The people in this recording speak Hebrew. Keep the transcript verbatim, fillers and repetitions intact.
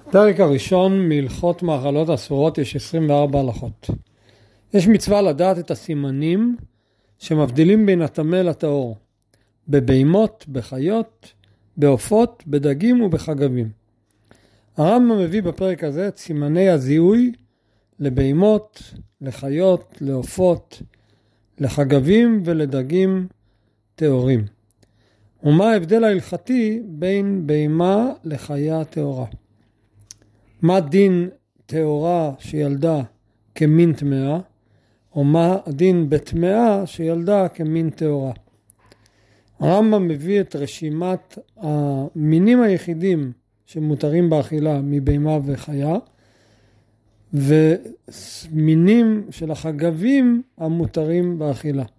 פרק הראשון מהלכות מאכלות אסורות יש עשרים וארבע הלכות. יש מצווה לדעת את הסימנים שמבדילים בין הטמא לטהור, בבהמות, בחיות, בעופות, בדגים ובחגבים. הרמב"ם מביא בפרק הזה את סימני הזיהוי לבהמות, לחיות, לעופות, לחגבים ולדגים טהורים. ומה ההבדל ההלכתי בין בהמה לחיה טהורה? מה דין טהורה שילדה כמין טמאה, או מה הדין בטמאה שילדה כמין טהורה? הרמב"ם מביא את רשימת המינים היחידים שמותרים באכילה מבהמה וחיה, ומינים של החגבים המותרים באכילה.